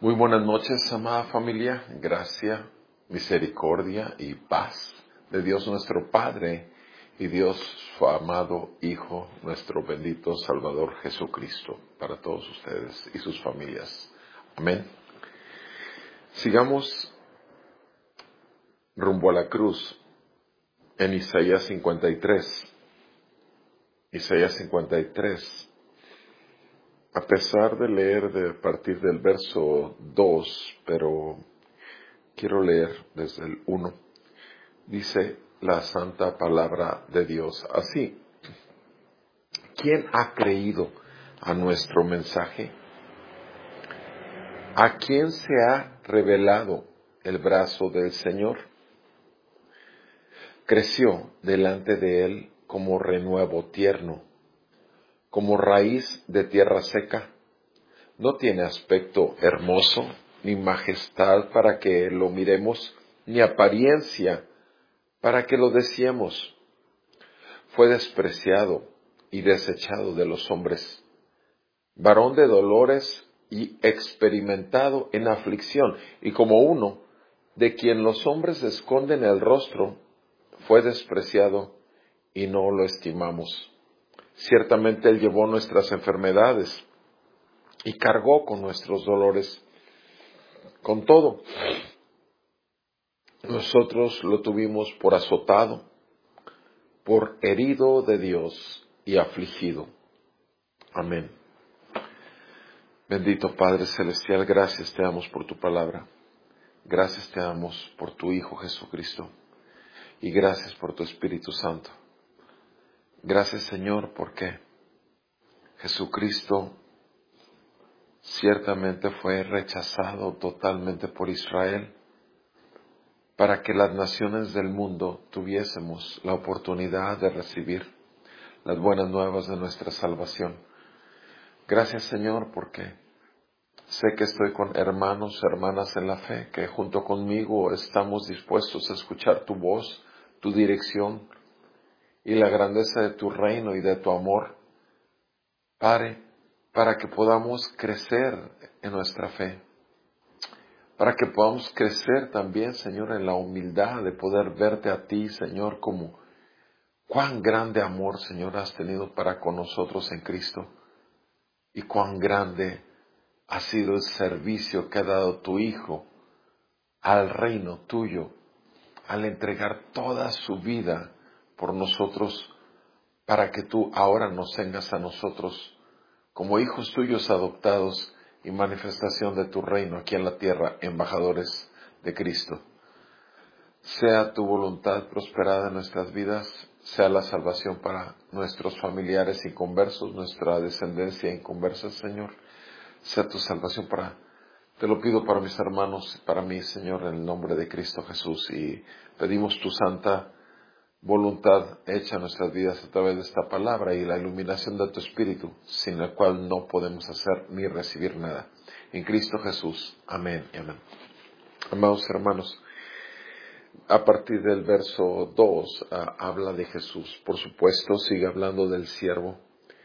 Muy buenas noches, amada familia. Gracia, misericordia y paz de Dios nuestro Padre y Dios su amado Hijo, nuestro bendito Salvador Jesucristo, para todos ustedes y sus familias. Amén. Sigamos rumbo a la cruz en Isaías 53. Isaías 53. A pesar de leer a partir del verso 2, pero quiero leer desde el 1. Dice la santa palabra de Dios así: ¿Quién ha creído a nuestro mensaje? ¿A quién se ha revelado el brazo del Señor? Creció delante de él como renuevo tierno, como raíz de tierra seca. No tiene aspecto hermoso, ni majestad para que lo miremos, ni apariencia para que lo deseemos. Fue despreciado y desechado de los hombres, varón de dolores y experimentado en aflicción, y como uno de quien los hombres esconden el rostro, fue despreciado y no lo estimamos. Ciertamente él llevó nuestras enfermedades y cargó con nuestros dolores. Con todo, nosotros lo tuvimos por azotado, por herido de Dios y afligido. Amén. Bendito Padre Celestial, gracias te damos por tu palabra. Gracias te damos por tu Hijo Jesucristo. Y gracias por tu Espíritu Santo. Gracias, Señor, porque Jesucristo ciertamente fue rechazado totalmente por Israel, para que las naciones del mundo tuviésemos la oportunidad de recibir las buenas nuevas de nuestra salvación. Gracias, Señor, porque sé que estoy con hermanos, hermanas en la fe, que junto conmigo estamos dispuestos a escuchar tu voz, tu dirección y la grandeza de tu reino y de tu amor, Padre, para que podamos crecer en nuestra fe, para que podamos crecer también, Señor, en la humildad de poder verte a ti, Señor, como cuán grande amor, Señor, has tenido para con nosotros en Cristo, y cuán grande ha sido el servicio que ha dado tu Hijo al reino tuyo, al entregar toda su vida por nosotros, para que tú ahora nos tengas a nosotros como hijos tuyos adoptados y manifestación de tu reino aquí en la tierra, embajadores de Cristo. Sea tu voluntad prosperada en nuestras vidas, sea la salvación para nuestros familiares inconversos, nuestra descendencia inconversa, Señor. Sea tu salvación te lo pido para mis hermanos, para mí, Señor, en el nombre de Cristo Jesús, y pedimos tu santa voluntad hecha en nuestras vidas a través de esta palabra y la iluminación de tu Espíritu, sin la cual no podemos hacer ni recibir nada. En Cristo Jesús. Amén y amén. Amados hermanos, a partir del verso 2 habla de Jesús. Por supuesto, sigue hablando del siervo.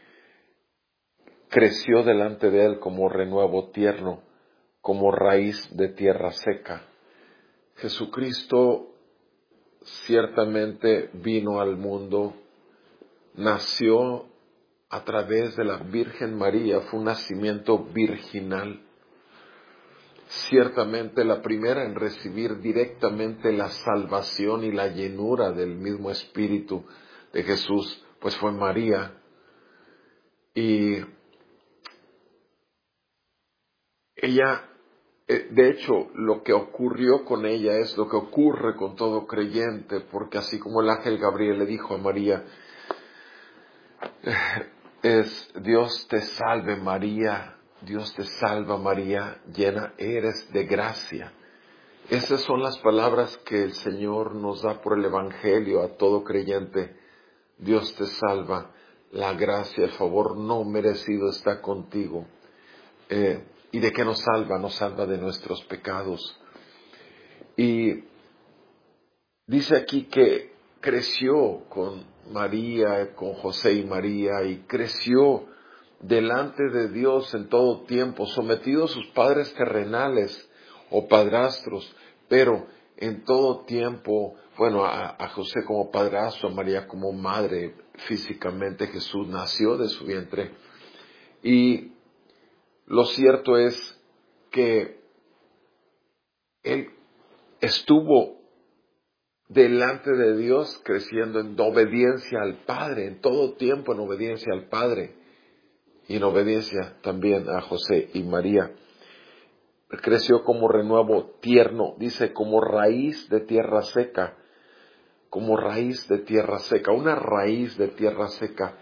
Creció delante de él como renuevo tierno, como raíz de tierra seca. Jesucristo ciertamente vino al mundo, nació a través de la Virgen María, fue un nacimiento virginal. Ciertamente la primera en recibir directamente la salvación y la llenura del mismo Espíritu de Jesús, pues fue María. Y ella, de hecho, lo que ocurrió con ella es lo que ocurre con todo creyente, porque así como el ángel Gabriel le dijo a María, Dios te salve María, Dios te salva María, llena eres de gracia. Esas son las palabras que el Señor nos da por el Evangelio a todo creyente. Dios te salva, la gracia, el favor no merecido está contigo. ¿Y de qué nos salva? Nos salva de nuestros pecados. Y dice aquí que creció con María, con José y María, y creció delante de Dios en todo tiempo, sometido a sus padres terrenales o padrastros, pero en todo tiempo, bueno, a José como padrastro, a María como madre, físicamente Jesús nació de su vientre. Y lo cierto es que Él estuvo delante de Dios creciendo en obediencia al Padre, en todo tiempo en obediencia al Padre y en obediencia también a José y María. Creció como renuevo tierno, dice, como raíz de tierra seca, como raíz de tierra seca, una raíz de tierra seca.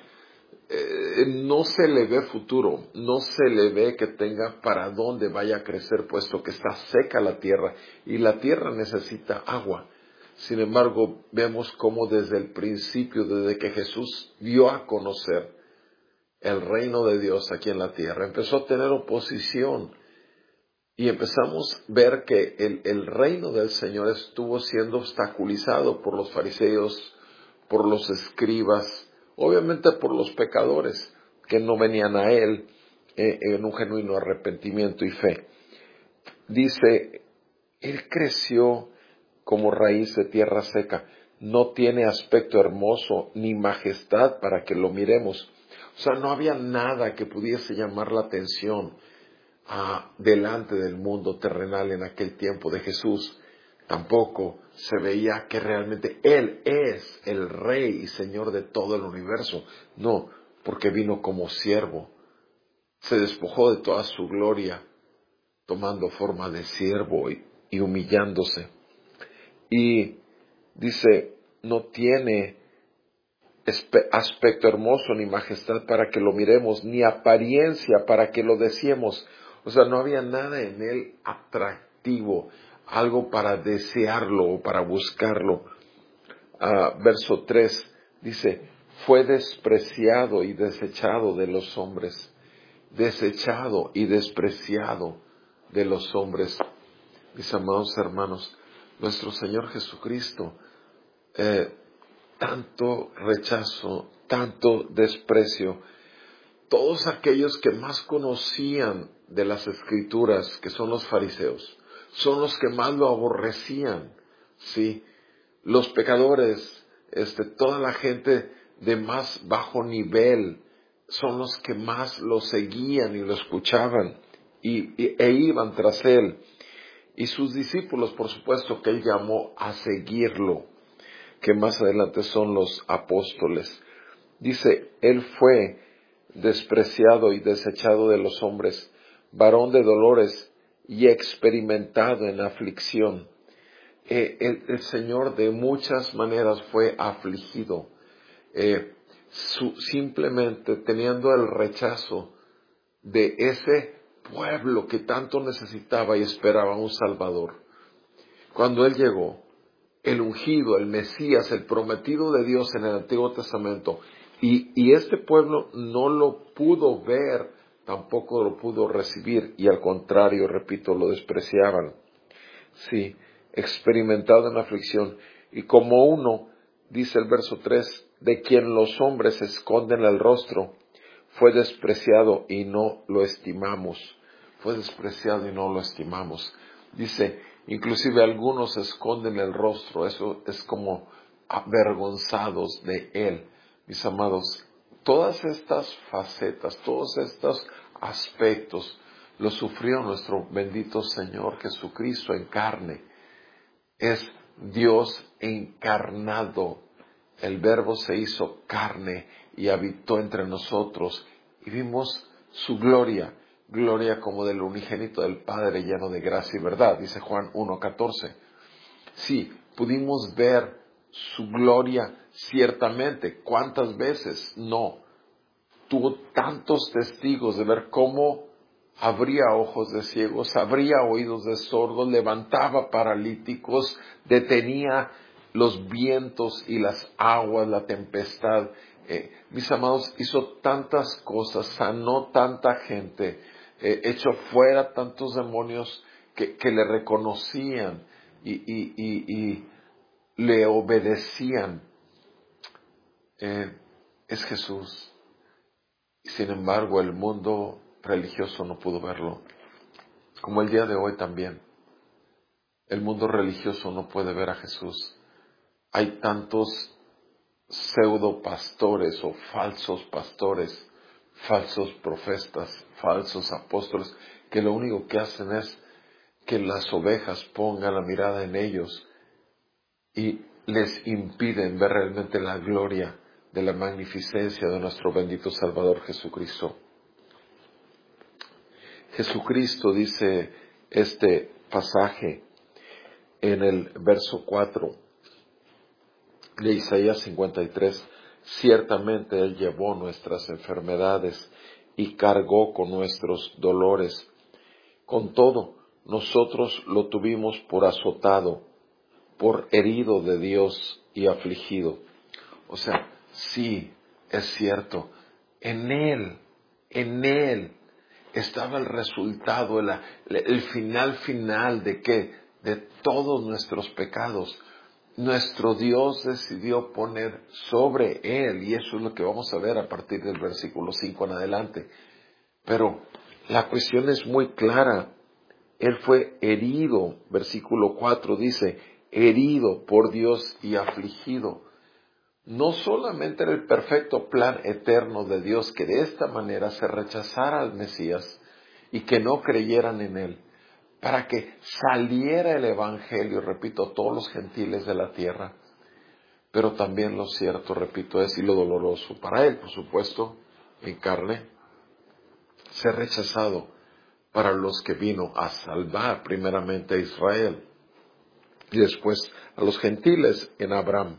No se le ve futuro, no se le ve que tenga para dónde vaya a crecer, puesto que está seca la tierra y la tierra necesita agua. Sin embargo, vemos cómo desde el principio, desde que Jesús dio a conocer el reino de Dios aquí en la tierra, empezó a tener oposición y empezamos a ver que el reino del Señor estuvo siendo obstaculizado por los fariseos, por los escribas, obviamente por los pecadores que no venían a Él en un genuino arrepentimiento y fe. Dice, Él creció como raíz de tierra seca, no tiene aspecto hermoso ni majestad para que lo miremos. O sea, no había nada que pudiese llamar la atención delante del mundo terrenal en aquel tiempo de Jesús. Tampoco se veía que realmente Él es el Rey y Señor de todo el universo. No, porque vino como siervo. Se despojó de toda su gloria, tomando forma de siervo y humillándose. Y dice, no tiene aspecto hermoso ni majestad para que lo miremos, ni apariencia para que lo deseemos. O sea, no había nada en él atractivo, algo para desearlo o para buscarlo. Verso 3 dice, fue despreciado y desechado de los hombres. Desechado y despreciado de los hombres. Mis amados hermanos, nuestro Señor Jesucristo, tanto rechazo, tanto desprecio. Todos aquellos que más conocían de las Escrituras, que son los fariseos, son los que más lo aborrecían, ¿sí? Los pecadores, toda la gente de más bajo nivel, son los que más lo seguían y lo escuchaban e iban tras él. Y sus discípulos, por supuesto, que él llamó a seguirlo, que más adelante son los apóstoles. Dice, él fue despreciado y desechado de los hombres, varón de dolores y experimentado en aflicción. El Señor de muchas maneras fue afligido, simplemente teniendo el rechazo de ese pueblo que tanto necesitaba y esperaba un Salvador. Cuando Él llegó, el ungido, el Mesías, el prometido de Dios en el Antiguo Testamento, y este pueblo no lo pudo ver, tampoco lo pudo recibir, y al contrario, repito, lo despreciaban. Sí, experimentado en aflicción, y como uno, dice el verso 3, de quien los hombres esconden el rostro, fue despreciado y no lo estimamos. Fue despreciado y no lo estimamos. Dice, inclusive algunos esconden el rostro, eso es como avergonzados de él. Mis amados, todas estas facetas, todos estos aspectos, lo sufrió nuestro bendito Señor Jesucristo en carne. Es Dios encarnado. El Verbo se hizo carne y habitó entre nosotros y vimos su gloria, gloria como del unigénito del Padre lleno de gracia y verdad, dice Juan 1:14. Sí, pudimos ver su gloria ciertamente. ¿Cuántas veces? No. Tuvo tantos testigos de ver cómo abría ojos de ciegos, abría oídos de sordos, levantaba paralíticos, detenía los vientos y las aguas, la tempestad. Mis amados, hizo tantas cosas, sanó tanta gente, echó fuera tantos demonios que le reconocían y le obedecían. Es Jesús. Y sin embargo, el mundo religioso no pudo verlo. Como el día de hoy también. El mundo religioso no puede ver a Jesús. Hay tantos pseudo pastores o falsos pastores, falsos profetas, falsos apóstoles, que lo único que hacen es que las ovejas pongan la mirada en ellos y les impiden ver realmente la gloria de la magnificencia de nuestro bendito Salvador Jesucristo. Jesucristo dice este pasaje en el verso 4 de Isaías 53, ciertamente Él llevó nuestras enfermedades y cargó con nuestros dolores. Con todo, nosotros lo tuvimos por azotado, por herido de Dios y afligido. O sea, sí, es cierto, en Él estaba el resultado, el final ¿de qué? De todos nuestros pecados. Nuestro Dios decidió poner sobre Él, y eso es lo que vamos a ver a partir del versículo 5 en adelante. Pero la cuestión es muy clara. Él fue herido, versículo 4 dice, herido por Dios y afligido. No solamente era el perfecto plan eterno de Dios que de esta manera se rechazara al Mesías y que no creyeran en Él, para que saliera el Evangelio, repito, a todos los gentiles de la tierra, pero también lo cierto, repito, es y lo doloroso para Él, por supuesto, en carne, ser rechazado para los que vino a salvar primeramente a Israel y después a los gentiles en Abraham.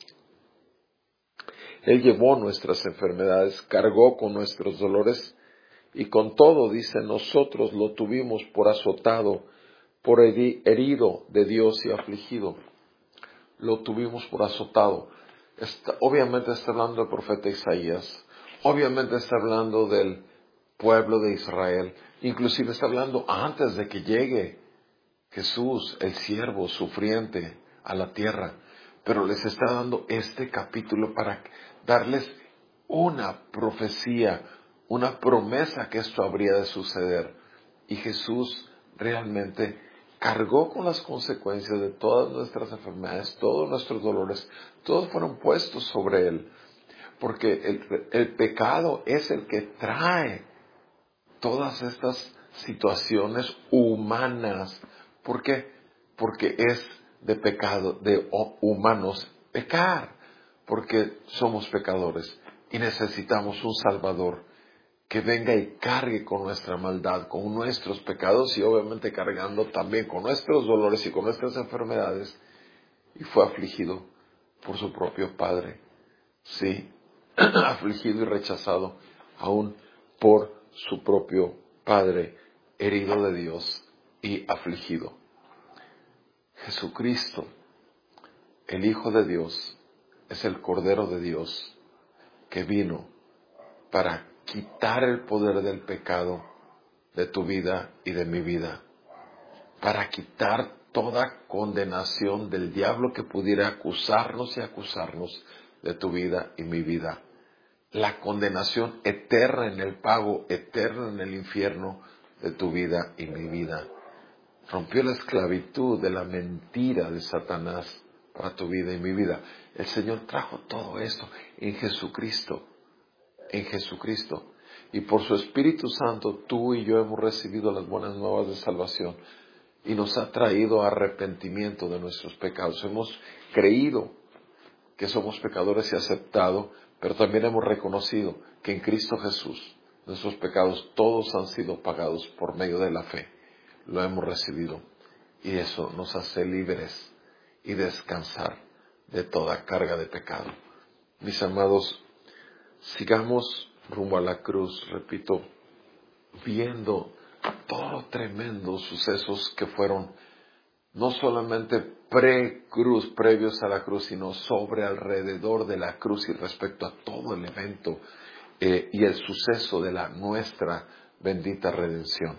Él llevó nuestras enfermedades, cargó con nuestros dolores y con todo, dice, nosotros lo tuvimos por azotado, por herido de Dios y afligido. Lo tuvimos por azotado. Obviamente está hablando del profeta Isaías, obviamente está hablando del pueblo de Israel, inclusive está hablando antes de que llegue Jesús, el siervo sufriente, a la tierra. Pero les está dando este capítulo para darles una profecía, una promesa que esto habría de suceder. Y Jesús realmente cargó con las consecuencias de todas nuestras enfermedades, todos nuestros dolores, todos fueron puestos sobre Él. Porque el pecado es el que trae todas estas situaciones humanas. ¿Por qué? Porque es de pecado, de humanos pecar, porque somos pecadores y necesitamos un Salvador que venga y cargue con nuestra maldad, con nuestros pecados y obviamente cargando también con nuestros dolores y con nuestras enfermedades. Y fue afligido por su propio Padre, sí, afligido y rechazado aún por su propio Padre, herido de Dios y afligido. Jesucristo, el Hijo de Dios, es el Cordero de Dios que vino para quitar el poder del pecado de tu vida y de mi vida, para quitar toda condenación del diablo que pudiera acusarnos y acusarnos de tu vida y mi vida. La condenación eterna en el pago eterno en el infierno de tu vida y mi vida. Rompió la esclavitud de la mentira de Satanás para tu vida y mi vida. El Señor trajo todo esto en Jesucristo. En Jesucristo. Y por su Espíritu Santo tú y yo hemos recibido las buenas nuevas de salvación. Y nos ha traído arrepentimiento de nuestros pecados. Hemos creído que somos pecadores y aceptado, pero también hemos reconocido que en Cristo Jesús nuestros pecados todos han sido pagados por medio de la fe. Lo hemos recibido y eso nos hace libres y descansar de toda carga de pecado. Mis amados, sigamos rumbo a la cruz, repito, viendo todos los tremendos sucesos que fueron no solamente pre-cruz, previos a la cruz, sino sobre alrededor de la cruz y respecto a todo el evento y el suceso de nuestra bendita redención.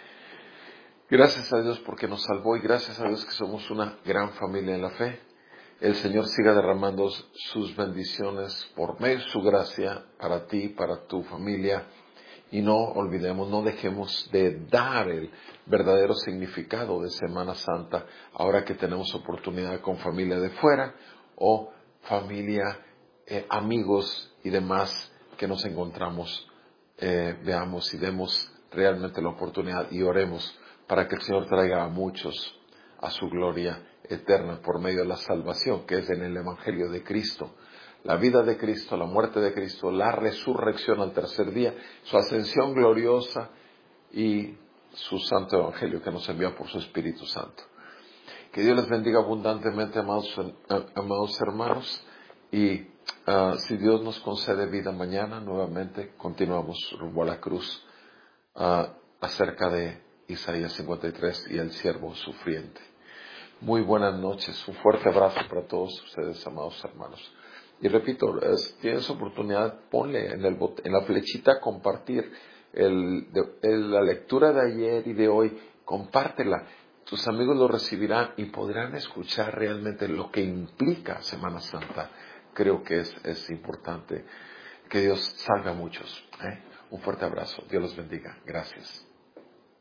Gracias a Dios porque nos salvó y gracias a Dios que somos una gran familia en la fe. el Señor siga derramando sus bendiciones por medio de su gracia para ti, para tu familia. Y no olvidemos, no dejemos de dar el verdadero significado de Semana Santa ahora que tenemos oportunidad con familia de fuera o familia, amigos y demás que nos encontramos. Veamos y demos realmente la oportunidad y oremos para que el Señor traiga a muchos a su gloria eterna por medio de la salvación que es en el Evangelio de Cristo. La vida de Cristo, la muerte de Cristo, la resurrección al tercer día, su ascensión gloriosa y su santo Evangelio que nos envía por su Espíritu Santo. Que Dios les bendiga abundantemente, amados hermanos. Y si Dios nos concede vida mañana, nuevamente continuamos rumbo a la cruz acerca de Isaías 53 y el siervo sufriente. Muy buenas noches, un fuerte abrazo para todos ustedes, amados hermanos. Y repito, tienes oportunidad, ponle en la flechita compartir la lectura de ayer y de hoy, compártela. Tus amigos lo recibirán y podrán escuchar realmente lo que implica Semana Santa. Creo que es importante. Que Dios salve a muchos. Un fuerte abrazo. Dios los bendiga. Gracias.